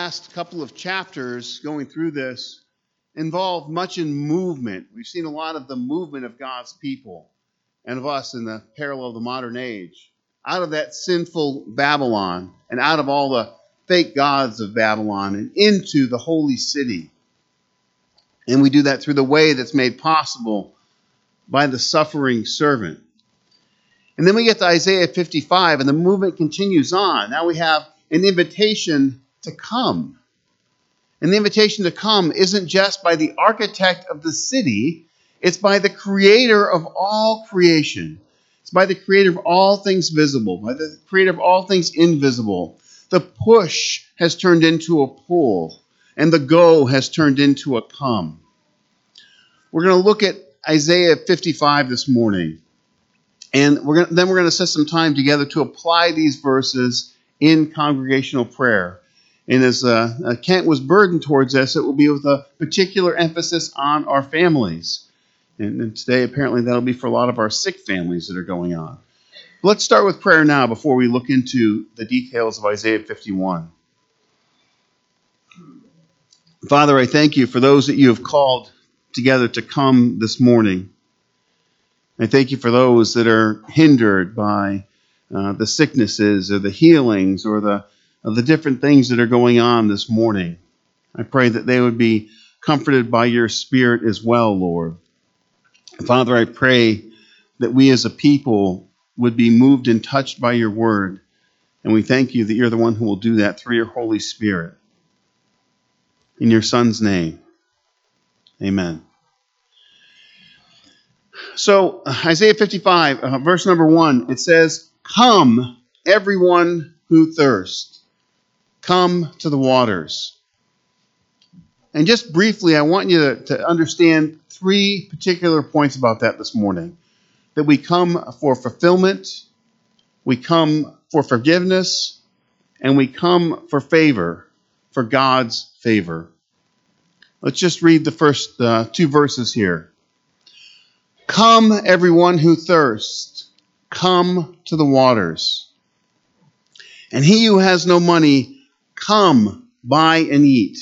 last couple of chapters going through this involved much in movement. We've seen a lot of the movement of God's people and of us in the parallel of the modern age. Out of that sinful Babylon and out of all the fake gods of Babylon and into the holy city. And we do that through the way that's made possible by the suffering servant. And then we get to Isaiah 55 and the movement continues on. Now we have an invitation to come. And the invitation to come isn't just by the architect of the city, it's by the creator of all creation. It's by the creator of all things visible, by the creator of all things invisible. The push has turned into a pull, and the go has turned into a come. We're going to look at Isaiah 55 this morning, and we're going to set some time together to apply these verses in congregational prayer. And as Kent was burdened towards us, it will be with a particular emphasis on our families. And today, apparently, that'll be for a lot of our sick families that are going on. Let's start with prayer now before we look into the details of Isaiah 51. Father, I thank you for those that you have called together to come this morning. I thank you for those that are hindered by the sicknesses or the healings or the different things that are going on this morning. I pray that they would be comforted by your Spirit as well, Lord. Father, I pray that we as a people would be moved and touched by your word. And we thank you that you're the one who will do that through your Holy Spirit. In your Son's name, amen. So, Isaiah 55, verse number 1, it says, "Come, everyone who thirsts. Come to the waters." And just briefly, I want you to understand three particular points about that this morning. That we come for fulfillment, we come for forgiveness, and we come for favor, for God's favor. Let's just read the first two verses here. "Come, everyone who thirsts, come to the waters. And he who has no money, come, buy and eat.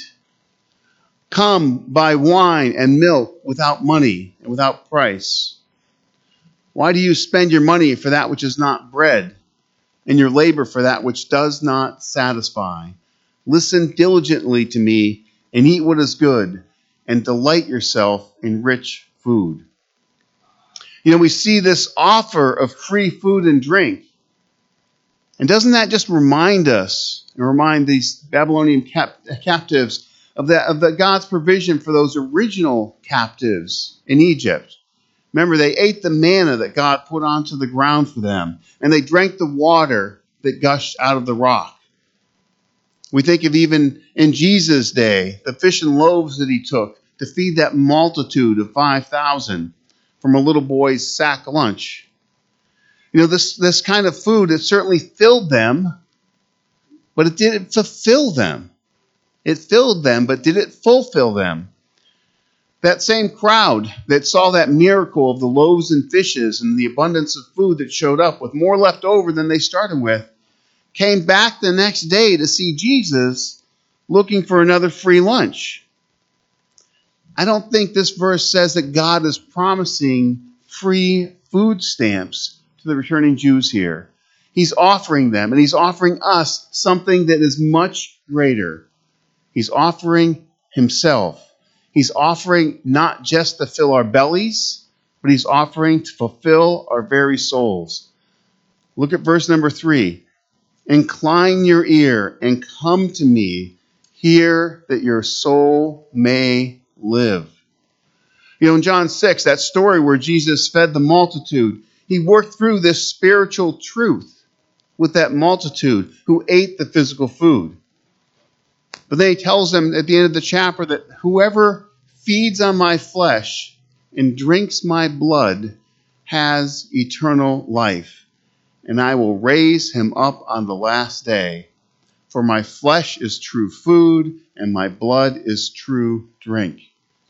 Come, buy wine and milk without money and without price. Why do you spend your money for that which is not bread, and your labor for that which does not satisfy? Listen diligently to me and eat what is good, and delight yourself in rich food." You know, we see this offer of free food and drink. And doesn't that just remind us, and remind these Babylonian captives of the God's provision for those original captives in Egypt? Remember, they ate the manna that God put onto the ground for them, and they drank the water that gushed out of the rock. We think of even in Jesus' day, the fish and loaves that he took to feed that multitude of 5,000 from a little boy's sack lunch. You know, this kind of food, it certainly filled them, but it didn't fulfill them. It filled them, but did it fulfill them? That same crowd that saw that miracle of the loaves and fishes and the abundance of food that showed up with more left over than they started with, came back the next day to see Jesus looking for another free lunch. I don't think this verse says that God is promising free food stamps to the returning Jews here. He's offering them, and he's offering us something that is much greater. He's offering himself. He's offering not just to fill our bellies, but he's offering to fulfill our very souls. Look at verse number 3. "Incline your ear and come to me, hear that your soul may live." You know, in John 6, that story where Jesus fed the multitude, he worked through this spiritual truth with that multitude who ate the physical food. But then he tells them at the end of the chapter that whoever feeds on my flesh and drinks my blood has eternal life, and I will raise him up on the last day. For my flesh is true food, and my blood is true drink.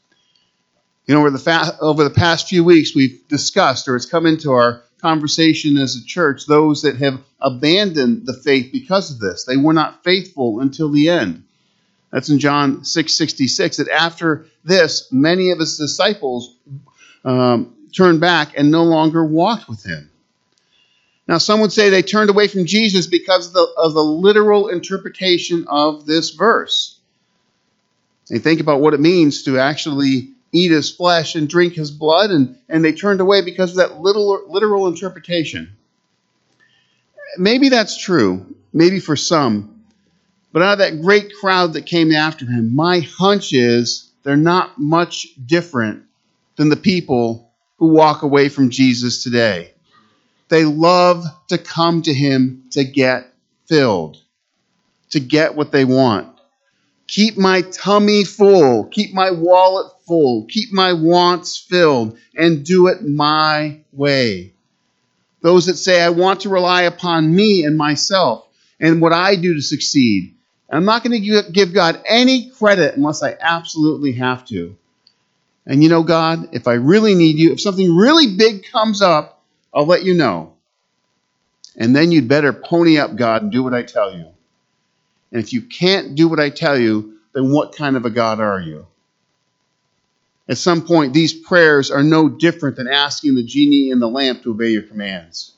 You know, over the past few weeks, we've discussed, or it's come into our conversation as a church, those that have abandoned the faith because of this. They were not faithful until the end. That's in John 6:66, that after this, many of his disciples turned back and no longer walked with him. Now, some would say they turned away from Jesus because of the literal interpretation of this verse. They think about what it means to actually eat his flesh and drink his blood, and they turned away because of that literal interpretation. Maybe that's true, maybe for some. But out of that great crowd that came after him, my hunch is they're not much different than the people who walk away from Jesus today. They love to come to him to get filled, to get what they want. Keep my tummy full, keep my wallet full, keep my wants filled, and do it my way. Those that say, I want to rely upon me and myself and what I do to succeed. I'm not going to give God any credit unless I absolutely have to. And you know, God, if I really need you, if something really big comes up, I'll let you know. And then you'd better pony up, God, and do what I tell you. And if you can't do what I tell you, then what kind of a God are you? At some point, these prayers are no different than asking the genie in the lamp to obey your commands.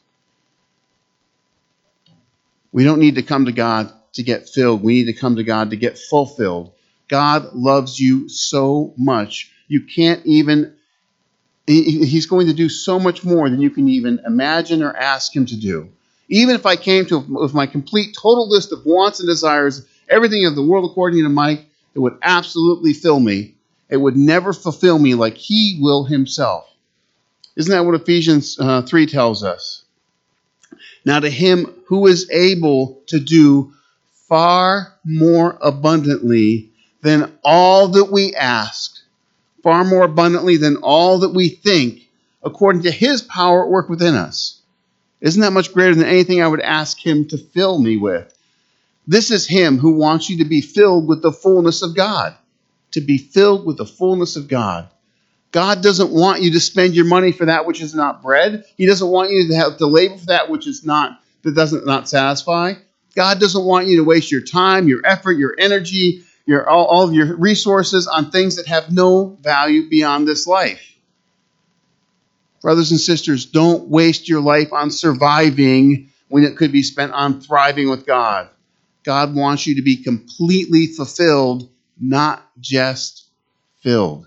We don't need to come to God to get filled. We need to come to God to get fulfilled. God loves you so much. You can't even, he's going to do so much more than you can even imagine or ask him to do. Even if I came to with my complete total list of wants and desires, everything of the world according to Mike, it would absolutely fill me. It would never fulfill me like he will himself. Isn't that what Ephesians 3 tells us? Now to him who is able to do far more abundantly than all that we ask, far more abundantly than all that we think, according to his power at work within us. Isn't that much greater than anything I would ask him to fill me with? This is him who wants you to be filled with the fullness of God. To be filled with the fullness of God. God doesn't want you to spend your money for that which is not bread. He doesn't want you to have to labor for that which is not satisfy. God doesn't want you to waste your time, your effort, your energy, all of your resources on things that have no value beyond this life. Brothers and sisters, don't waste your life on surviving when it could be spent on thriving with God. God wants you to be completely fulfilled, not just filled.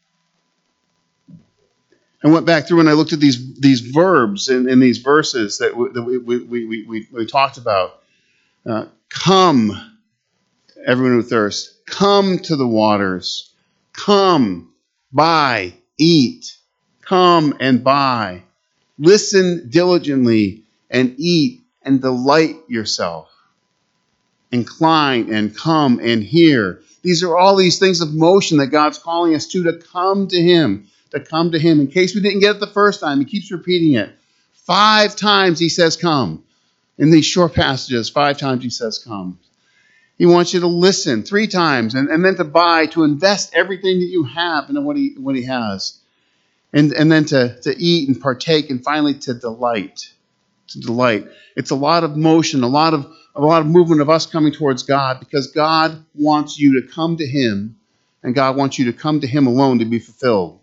I went back through and I looked at these verbs in these verses that we talked about. Come, everyone who thirsts. Come to the waters. Come, buy, eat. Come and buy. Listen diligently and eat and delight yourself. Incline and come and hear. These are all these things of motion that God's calling us to come to him. To come to him. In case we didn't get it the first time, he keeps repeating it. 5 times he says come. In these short passages, 5 times he says come. He wants you to listen 3 times and then to buy, to invest everything that you have in what he has. And then to eat and partake, and finally to delight. To delight. It's a lot of motion, a lot of movement of us coming towards God, because God wants you to come to him, and God wants you to come to him alone to be fulfilled.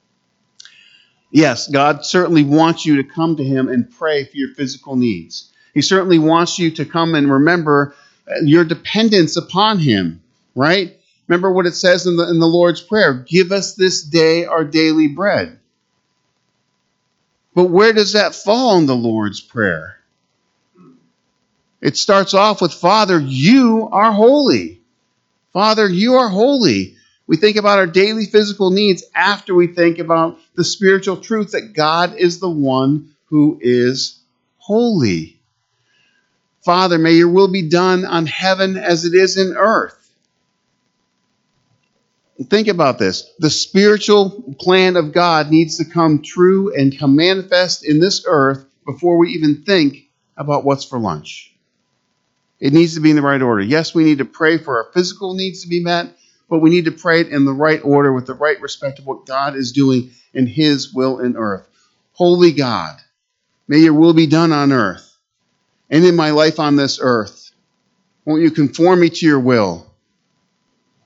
Yes, God certainly wants you to come to him and pray for your physical needs. He certainly wants you to come and remember your dependence upon him, right? Remember what it says in the Lord's Prayer, give us this day our daily bread. But where does that fall in the Lord's Prayer? It starts off with, Father, you are holy. Father, you are holy. We think about our daily physical needs after we think about the spiritual truth that God is the one who is holy. Father, may your will be done on heaven as it is in earth. Think about this. The spiritual plan of God needs to come true and come manifest in this earth before we even think about what's for lunch. It needs to be in the right order. Yes, we need to pray for our physical needs to be met, but we need to pray it in the right order with the right respect of what God is doing in his will in earth. Holy God, may your will be done on earth and in my life on this earth. Won't you conform me to your will?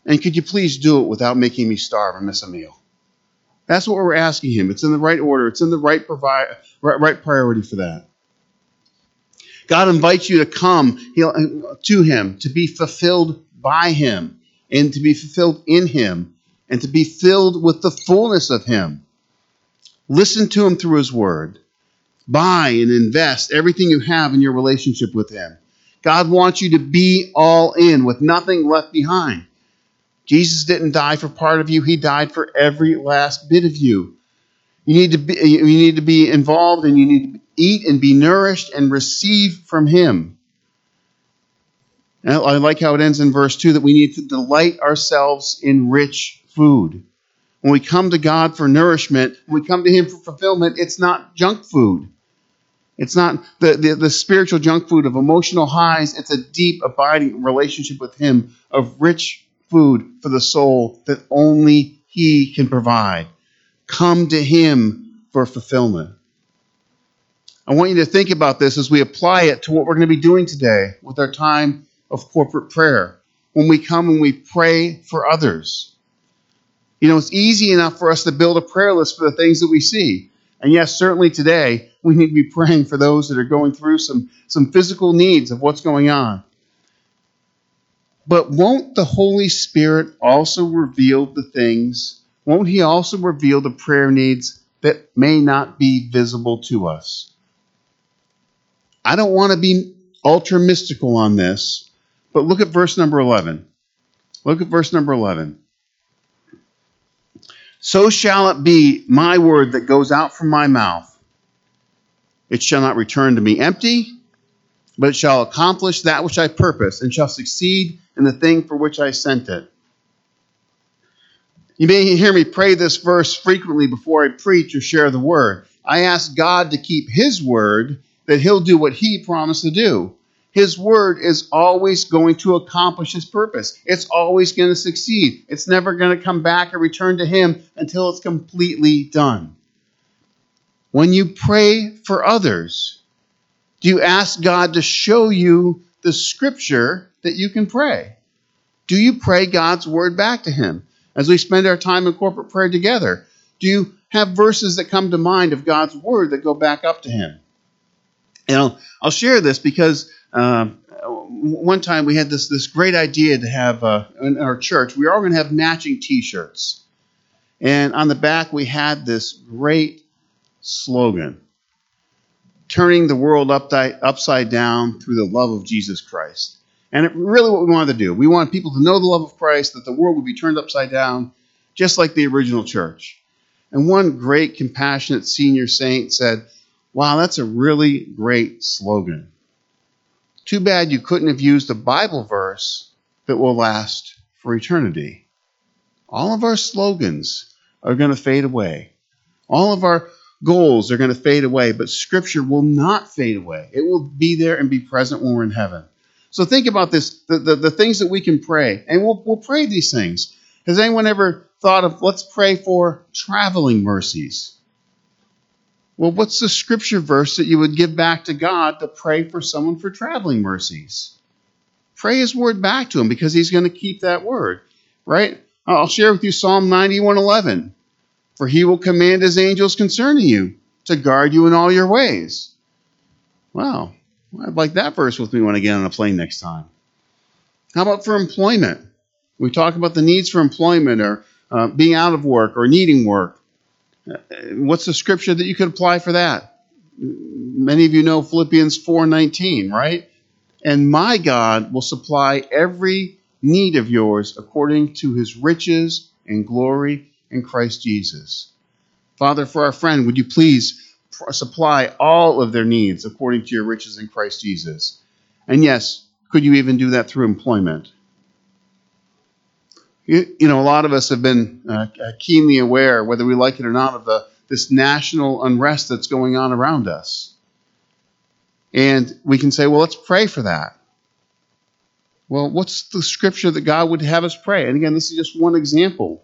And could you please do it without making me starve or miss a meal? That's what we're asking him. It's in the right order. It's in the right priority for that. God invites you to come to him, to be fulfilled by him, and to be fulfilled in him, and to be filled with the fullness of him. Listen to him through his word. Buy and invest everything you have in your relationship with him. God wants you to be all in with nothing left behind. Jesus didn't die for part of you. He died for every last bit of you. You need to be involved, and you need to eat and be nourished and receive from him. And I like how it ends in verse 2 that we need to delight ourselves in rich food. When we come to God for nourishment, when we come to him for fulfillment, it's not junk food. It's not the spiritual junk food of emotional highs. It's a deep, abiding relationship with him of rich food for the soul that only he can provide. Come to him for fulfillment. I want you to think about this as we apply it to what we're going to be doing today with our time of corporate prayer. When we come and we pray for others. You know, it's easy enough for us to build a prayer list for the things that we see. And yes, certainly today, we need to be praying for those that are going through some physical needs of what's going on. But won't the Holy Spirit also reveal the things? Won't he also reveal the prayer needs that may not be visible to us? I don't want to be ultra mystical on this, but look at verse number 11. Look at verse number 11. So shall it be my word that goes out from my mouth. It shall not return to me empty, but it shall accomplish that which I purpose, and shall succeed in the thing for which I sent it. You may hear me pray this verse frequently before I preach or share the word. I ask God to keep his word, that he'll do what he promised to do. His word is always going to accomplish his purpose. It's always going to succeed. It's never going to come back or return to him until it's completely done. When you pray for others, do you ask God to show you the scripture that you can pray? Do you pray God's word back to him as we spend our time in corporate prayer together? Do you have verses that come to mind of God's word that go back up to him? And I'll share this because one time we had this great idea to have in our church. We were all going to have matching T-shirts. And on the back we had this great slogan, turning the world upside down through the love of Jesus Christ. And it really what we wanted to do. We wanted people to know the love of Christ, that the world would be turned upside down, just like the original church. And one great compassionate senior saint said, "Wow, that's a really great slogan. Too bad you couldn't have used a Bible verse that will last for eternity." All of our slogans are going to fade away. All of our goals are going to fade away, but Scripture will not fade away. It will be there and be present when we're in heaven. So think about this, the things that we can pray, and we'll pray these things. Has anyone ever thought of, let's pray for traveling mercies? Well, what's the scripture verse that you would give back to God to pray for someone for traveling mercies? Pray his word back to him because he's going to keep that word, right? I'll share with you Psalm 91:11. For he will command his angels concerning you to guard you in all your ways. Wow, I'd like that verse with me when I get on a plane next time. How about for employment? We talk about the needs for employment or being out of work or needing work. What's the scripture that you could apply for that? Many of you know Philippians 4:19, right? And my God will supply every need of yours according to his riches and glory in Christ Jesus. Father, for our friend, would you please supply all of their needs according to your riches in Christ Jesus? And yes, could you even do that through employment? You know, a lot of us have been keenly aware, whether we like it or not, of this national unrest that's going on around us. And we can say, well, let's pray for that. Well, what's the scripture that God would have us pray? And again, this is just one example.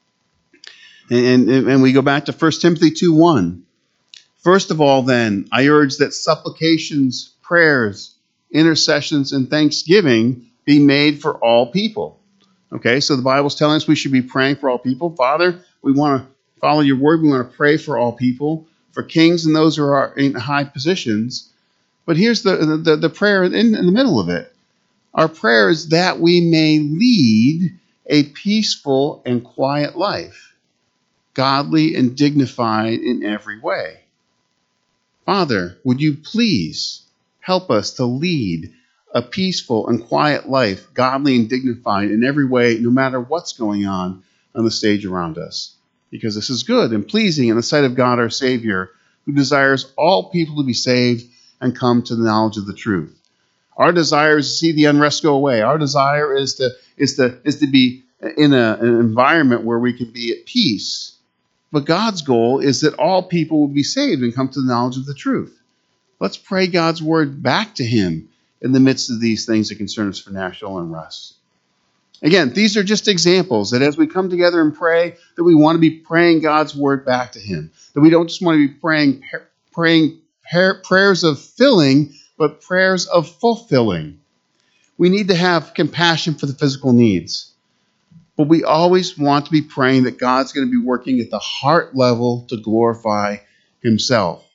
And we go back to 1 Timothy 2:1. First of all, then, I urge that supplications, prayers, intercessions, and thanksgiving be made for all people. Okay, so the Bible's telling us we should be praying for all people. Father, we want to follow your word. We want to pray for all people, for kings and those who are in high positions. But here's the prayer in the middle of it. Our prayer is that we may lead a peaceful and quiet life, godly and dignified in every way. Father, would you please help us to lead a peaceful and quiet life, godly and dignified in every way, no matter what's going on the stage around us. Because this is good and pleasing in the sight of God our Savior, who desires all people to be saved and come to the knowledge of the truth. Our desire is to see the unrest go away. Our desire is to be in an environment where we can be at peace. But God's goal is that all people will be saved and come to the knowledge of the truth. Let's pray God's word back to him in the midst of these things that concern us for national unrest. Again, these are just examples that as we come together and pray, that we want to be praying God's word back to him. That we don't just want to be praying prayers of filling, but prayers of fulfilling. We need to have compassion for the physical needs. But we always want to be praying that God's going to be working at the heart level to glorify himself.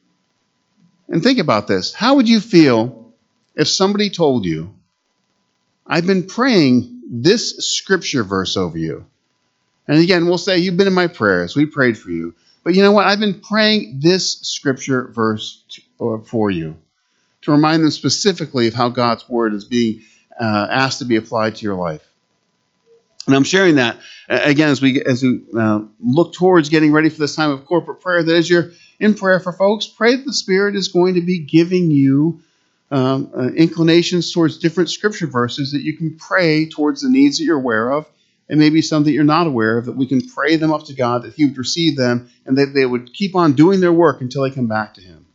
And think about this. How would you feel if somebody told you, I've been praying this scripture verse over you? And again, we'll say, you've been in my prayers. We prayed for you. But you know what? I've been praying this scripture verse for you to remind them specifically of how God's word is being asked to be applied to your life. And I'm sharing that, again, as we look towards getting ready for this time of corporate prayer, that as you're in prayer for folks, pray that the Spirit is going to be giving you inclinations towards different scripture verses that you can pray towards the needs that you're aware of, and maybe some that you're not aware of, that we can pray them up to God, that he would receive them, and that they would keep on doing their work until they come back to him.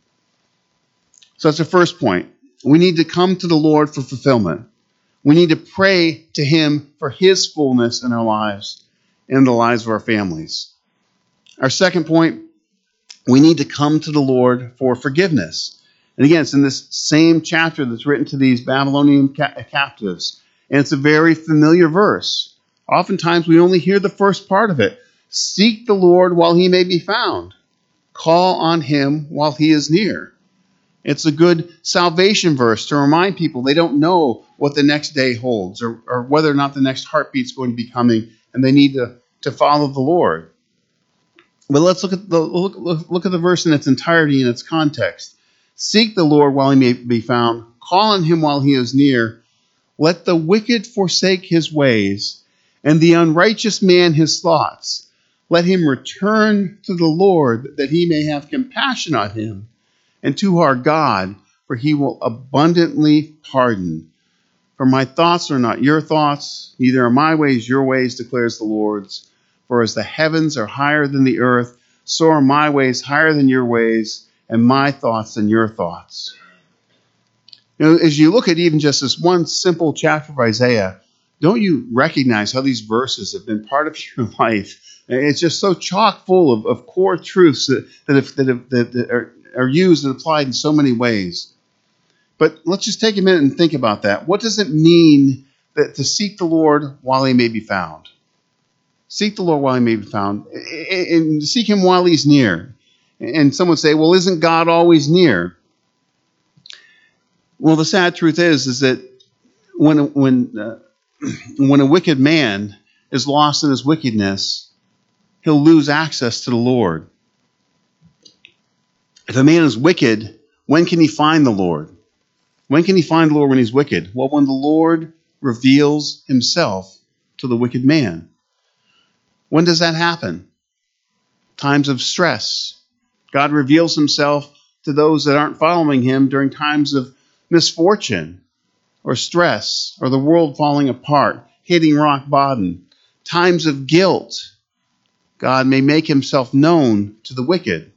So that's the first point. We need to come to the Lord for fulfillment. We need to pray to him for his fullness in our lives and the lives of our families. Our second point, we need to come to the Lord for forgiveness. And again, it's in this same chapter that's written to these Babylonian captives. And it's a very familiar verse. Oftentimes we only hear the first part of it. Seek the Lord while he may be found. Call on him while he is near. It's a good salvation verse to remind people they don't know what the next day holds or whether or not the next heartbeat's going to be coming, and they need to follow the Lord. But let's look at the verse in its entirety, in its context. Seek the Lord while he may be found. Call on him while he is near. Let the wicked forsake his ways, and the unrighteous man his thoughts. Let him return to the Lord, that he may have compassion on him, and to our God, for he will abundantly pardon. For my thoughts are not your thoughts, neither are my ways your ways, declares the Lord. For as the heavens are higher than the earth, so are my ways higher than your ways, and my thoughts than your thoughts. You know, as you look at even just this one simple chapter of Isaiah, don't you recognize how these verses have been part of your life? It's just so chock full of core truths that are used and applied in so many ways. But let's just take a minute and think about that. What does it mean that to seek the Lord while he may be found? Seek the Lord while he may be found, and seek him while he's near. And some would say, well, isn't God always near? Well, the sad truth is that when a wicked man is lost in his wickedness, he'll lose access to the Lord. If a man is wicked, when can he find the Lord? When can he find the Lord when he's wicked? Well, when the Lord reveals himself to the wicked man. When does that happen? Times of stress. God reveals himself to those that aren't following him during times of misfortune or stress or the world falling apart, hitting rock bottom. Times of guilt. God may make himself known to the wicked.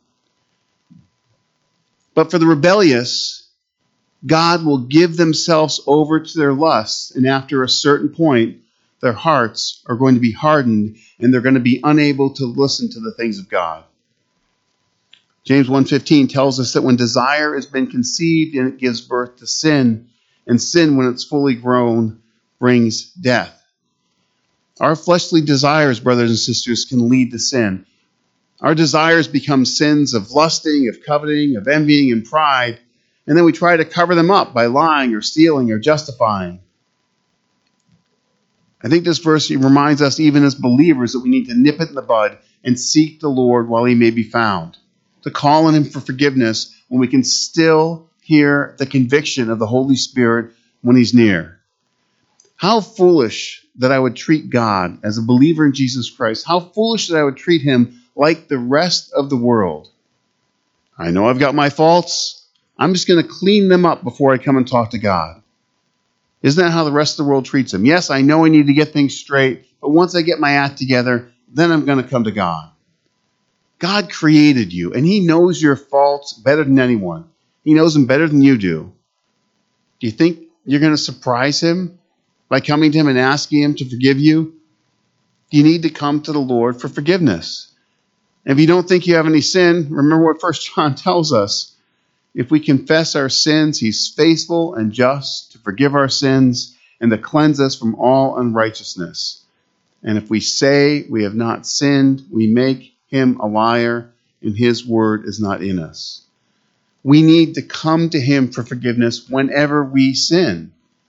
But for the rebellious, God will give themselves over to their lusts, and after a certain point, their hearts are going to be hardened, and they're going to be unable to listen to the things of God. James 1:15 tells us that when desire has been conceived, and it gives birth to sin, and sin, when it's fully grown, brings death. Our fleshly desires, brothers and sisters, can lead to sin. Our desires become sins of lusting, of coveting, of envying, and pride, and then we try to cover them up by lying or stealing or justifying. I think this verse reminds us, even as believers, that we need to nip it in the bud and seek the Lord while he may be found, to call on him for forgiveness when we can still hear the conviction of the Holy Spirit when he's near. How foolish that I would treat God as a believer in Jesus Christ. How foolish that I would treat him like the rest of the world. I know I've got my faults. I'm just going to clean them up before I come and talk to God. Isn't that how the rest of the world treats him? Yes, I know I need to get things straight, but once I get my act together, then I'm going to come to God. God created you, and he knows your faults better than anyone. He knows them better than you do. Do you think you're going to surprise him by coming to him and asking him to forgive you? You need to come to the Lord for forgiveness. If you don't think you have any sin, remember what 1 John tells us. If we confess our sins, he's faithful and just to forgive our sins and to cleanse us from all unrighteousness. And if we say we have not sinned, we make him a liar, and his word is not in us. We need to come to him for forgiveness whenever we sin.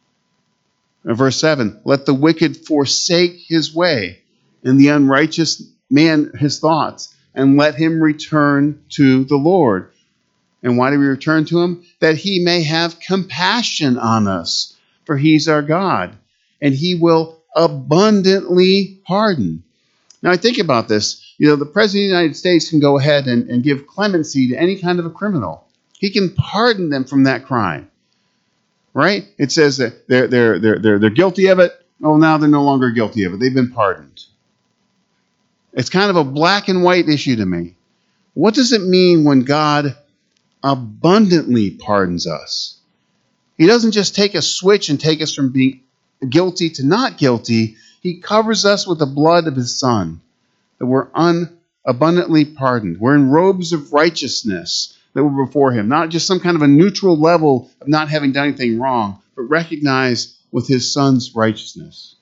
Verse 7, let the wicked forsake his way, and the unrighteous man his thoughts, and let him return to the Lord. And why do we return to him? That he may have compassion on us, for he's our God, and he will abundantly pardon. Now, I think about this. The President of the United States can go ahead and give clemency to any kind of a criminal. He can pardon them from that crime, right? It says that they're guilty of it. Oh, now they're no longer guilty of it. They've been pardoned. It's kind of a black and white issue to me. What does it mean when God abundantly pardons us? He doesn't just take a switch and take us from being guilty to not guilty. He covers us with the blood of his Son, that we're abundantly pardoned. We're in robes of righteousness that were before him, not just some kind of a neutral level of not having done anything wrong, but recognized with his Son's righteousness.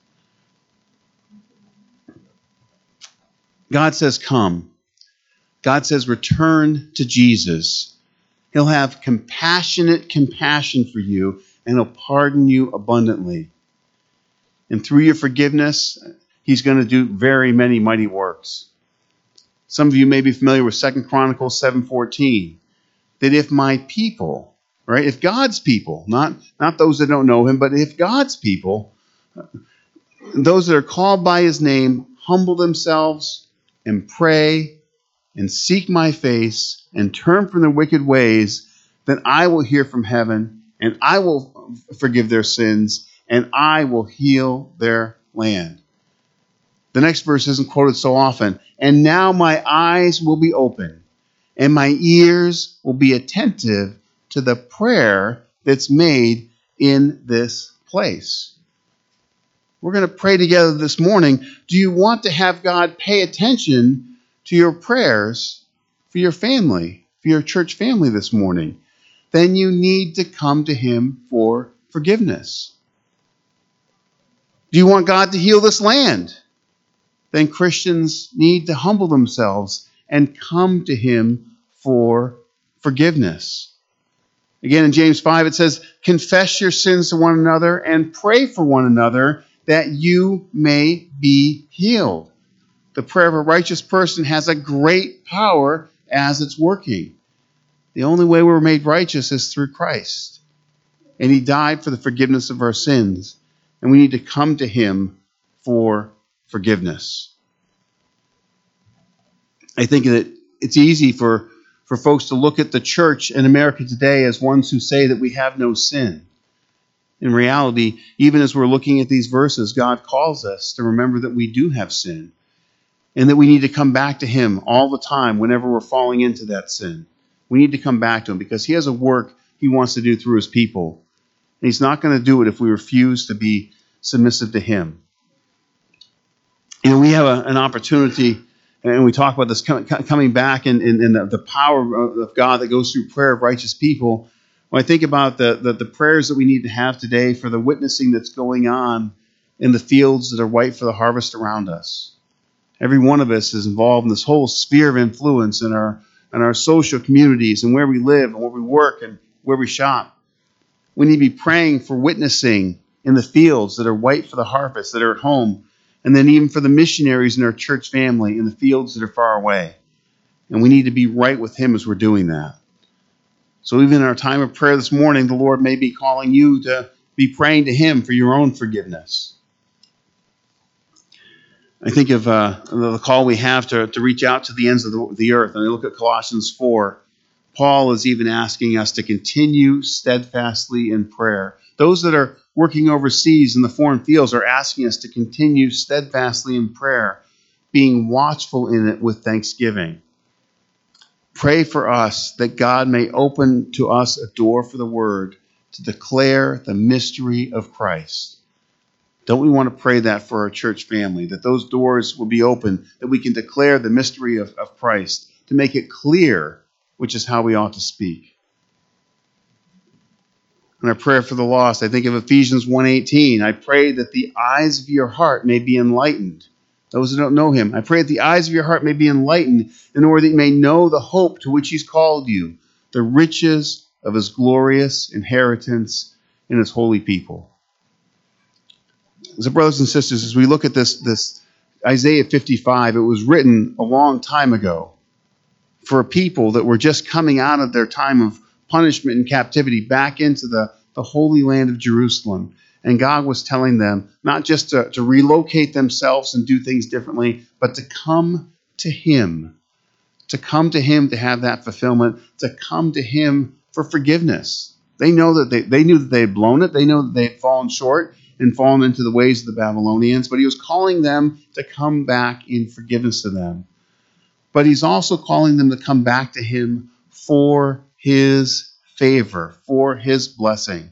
God says, come. God says, return to Jesus. He'll have compassion for you, and he'll pardon you abundantly. And through your forgiveness, he's going to do very many mighty works. Some of you may be familiar with 2 Chronicles 7:14. That if my people, right, if God's people, not those that don't know him, but if God's people, those that are called by his name, humble themselves and pray and seek my face and turn from their wicked ways, then I will hear from heaven and I will forgive their sins and I will heal their land. The next verse isn't quoted so often. And now my eyes will be open and my ears will be attentive to the prayer that's made in this place. We're going to pray together this morning. Do you want to have God pay attention to your prayers for your family, for your church family this morning? Then you need to come to him for forgiveness. Do you want God to heal this land? Then Christians need to humble themselves and come to him for forgiveness. Again, in James 5, it says, confess your sins to one another and pray for one another that you may be healed. The prayer of a righteous person has a great power as it's working. The only way we're made righteous is through Christ. And he died for the forgiveness of our sins. And we need to come to him for forgiveness. I think that it's easy for folks to look at the church in America today as ones who say that we have no sin. In reality, even as we're looking at these verses, God calls us to remember that we do have sin and that we need to come back to him all the time whenever we're falling into that sin. We need to come back to him because he has a work he wants to do through his people. And he's not going to do it if we refuse to be submissive to him. We have an opportunity, and we talk about this coming back and the power of God that goes through prayer of righteous people. When I think about the prayers that we need to have today for the witnessing that's going on in the fields that are white for the harvest around us. Every one of us is involved in this whole sphere of influence in our social communities and where we live and where we work and where we shop. We need to be praying for witnessing in the fields that are white for the harvest, that are at home, and then even for the missionaries in our church family in the fields that are far away. And we need to be right with Him as we're doing that. So even in our time of prayer this morning, the Lord may be calling you to be praying to Him for your own forgiveness. I think of the call we have to reach out to the ends of the earth. And I look at Colossians 4. Paul is even asking us to continue steadfastly in prayer. Those that are working overseas in the foreign fields are asking us to continue steadfastly in prayer, being watchful in it with thanksgiving. Pray for us that God may open to us a door for the word to declare the mystery of Christ. Don't we want to pray that for our church family, that those doors will be open, that we can declare the mystery of Christ, to make it clear which is how we ought to speak. In our prayer for the lost, I think of Ephesians 1:18. I pray that the eyes of your heart may be enlightened. Those who don't know Him, I pray that the eyes of your heart may be enlightened in order that you may know the hope to which He's called you, the riches of His glorious inheritance in His holy people. So brothers and sisters, as we look at this Isaiah 55, it was written a long time ago for a people that were just coming out of their time of punishment and captivity back into the holy land of Jerusalem. And God was telling them not just to relocate themselves and do things differently, but to come to Him. To come to Him to have that fulfillment, to come to Him for forgiveness. They know that they knew that they had blown it. They know that they had fallen short and fallen into the ways of the Babylonians. But He was calling them to come back in forgiveness to them. But He's also calling them to come back to Him for His favor, for His blessing.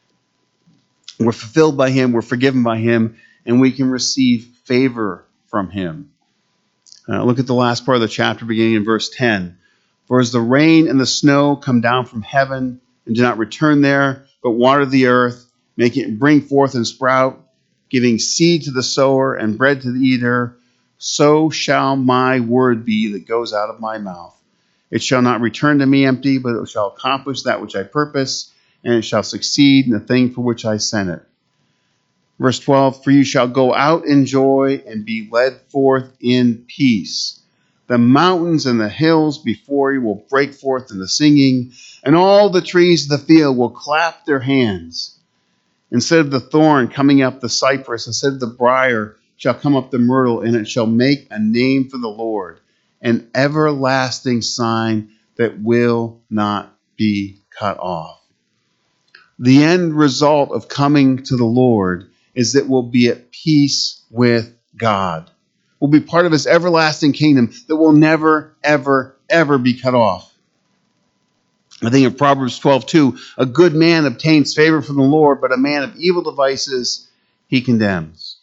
We're fulfilled by Him, we're forgiven by Him, and we can receive favor from Him. Look at the last part of the chapter beginning in verse 10. For as the rain and the snow come down from heaven and do not return there, but water the earth, make it bring forth and sprout, giving seed to the sower and bread to the eater, so shall my word be that goes out of my mouth. It shall not return to me empty, but it shall accomplish that which I purpose, and it shall succeed in the thing for which I sent it. Verse 12, for you shall go out in joy and be led forth in peace. The mountains and the hills before you will break forth into singing, and all the trees of the field will clap their hands. Instead of the thorn coming up the cypress, instead of the briar shall come up the myrtle, and it shall make a name for the Lord, an everlasting sign that will not be cut off. The end result of coming to the Lord is that we'll be at peace with God. We'll be part of His everlasting kingdom that will never, ever, ever be cut off. I think of Proverbs 12:2, a good man obtains favor from the Lord, but a man of evil devices He condemns.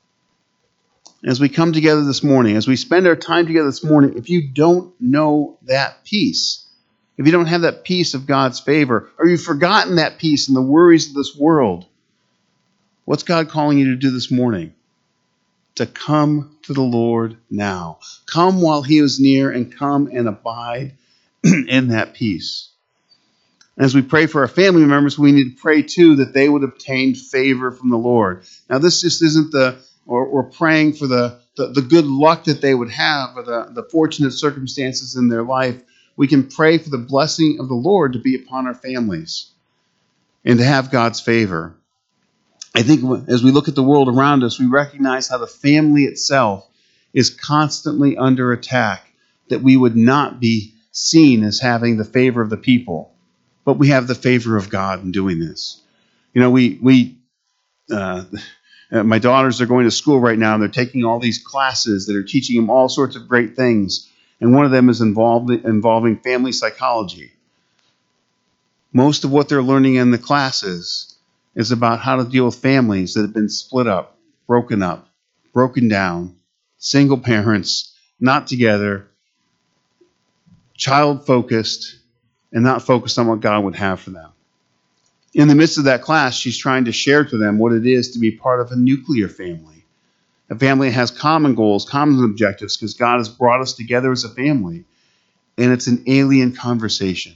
As we come together this morning, as we spend our time together this morning, if you don't know that peace, if you don't have that peace of God's favor, or you've forgotten that peace in the worries of this world, what's God calling you to do this morning? To come to the Lord now. Come while He is near, and come and abide in that peace. As we pray for our family members, we need to pray too that they would obtain favor from the Lord. Now, this just isn't we're praying for the good luck that they would have, or the fortunate circumstances in their life. We can pray for the blessing of the Lord to be upon our families and to have God's favor. I think as we look at the world around us, we recognize how the family itself is constantly under attack, that we would not be seen as having the favor of the people, but we have the favor of God in doing this. You know, my daughters are going to school right now, and they're taking all these classes that are teaching them all sorts of great things, and one of them is involving family psychology. Most of what they're learning in the classes is about how to deal with families that have been split up, broken down, single parents, not together, child-focused, and not focused on what God would have for them. In the midst of that class, she's trying to share to them what it is to be part of a nuclear family. A family that has common goals, common objectives, because God has brought us together as a family. And it's an alien conversation.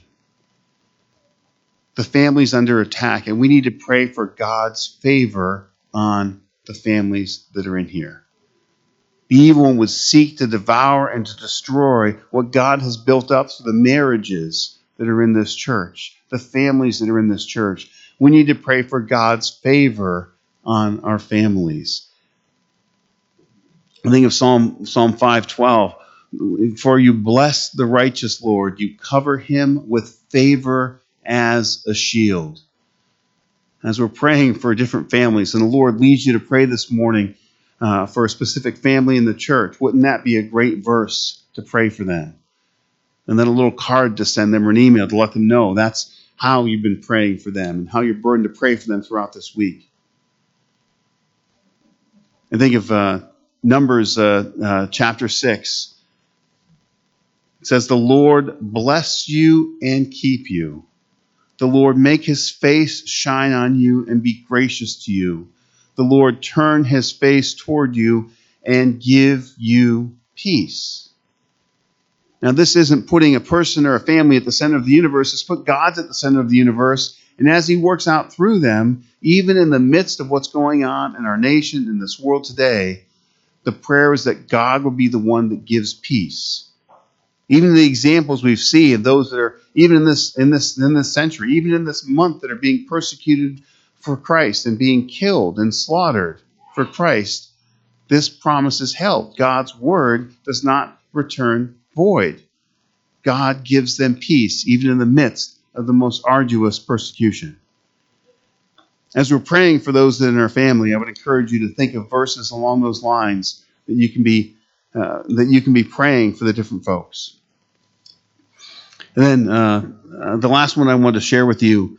The family's under attack, and we need to pray for God's favor on the families that are in here. The evil one would seek to devour and to destroy what God has built up through the marriages that are in this church, the families that are in this church. We need to pray for God's favor on our families. I think of Psalm 5:12. For you bless the righteous Lord, you cover him with favor as a shield. As we're praying for different families, and the Lord leads you to pray this morning for a specific family in the church, wouldn't that be a great verse to pray for them? And then a little card to send them or an email to let them know that's how you've been praying for them and how you're burdened to pray for them throughout this week. And think of Numbers chapter 6. It says, the Lord bless you and keep you. The Lord make his face shine on you and be gracious to you. The Lord turn his face toward you and give you peace. Now, this isn't putting a person or a family at the center of the universe. It's put God's at the center of the universe. And as he works out through them, even in the midst of what's going on in our nation, in this world today, the prayer is that God will be the one that gives peace. Even the examples we see of those that are, even in this century, even in this month, that are being persecuted for Christ and being killed and slaughtered for Christ, this promises help. God's word does not return void. God gives them peace, even in the midst of the most arduous persecution. As we're praying for those that are in our family, I would encourage you to think of verses along those lines that you can be praying for the different folks. And then the last one I wanted to share with you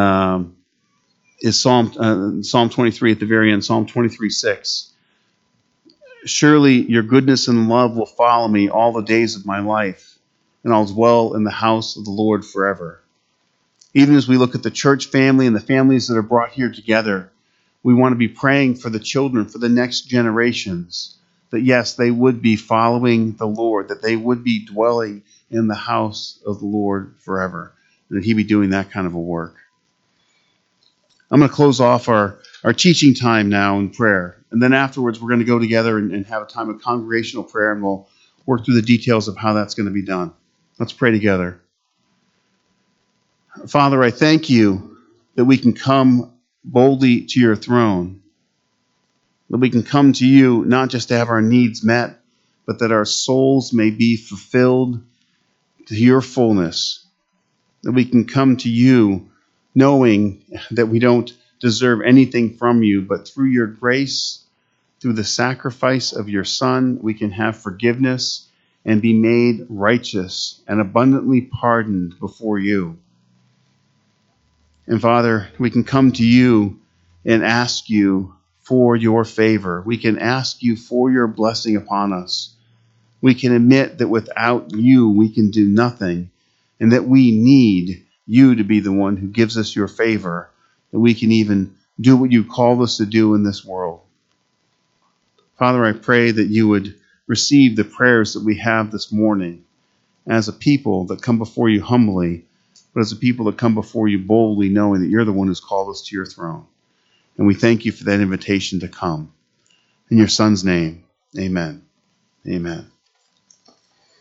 is Psalm 23 at the very end, Psalm 23:6. Surely your goodness and love will follow me all the days of my life, and I'll dwell in the house of the Lord forever. Even as we look at the church family and the families that are brought here together, we want to be praying for the children, for the next generations, that yes, they would be following the Lord, that they would be dwelling in the house of the Lord forever, and that he be doing that kind of a work. I'm going to close off our teaching time now in prayer, and then afterwards we're going to go together and have a time of congregational prayer, and we'll work through the details of how that's going to be done. Let's pray together. Father, I thank you that we can come boldly to your throne, that we can come to you not just to have our needs met, but that our souls may be fulfilled to your fullness, that we can come to you knowing that we don't deserve anything from you, but through your grace, through the sacrifice of your Son, we can have forgiveness and be made righteous and abundantly pardoned before you. And Father, we can come to you and ask you for your favor. We can ask you for your blessing upon us. We can admit that without you, we can do nothing, and that we need you to be the one who gives us your favor, that we can even do what you called us to do in this world. Father, I pray that you would receive the prayers that we have this morning as a people that come before you humbly, but as a people that come before you boldly, knowing that you're the one who's called us to your throne. And we thank you for that invitation to come. In your Son's name, amen. Amen.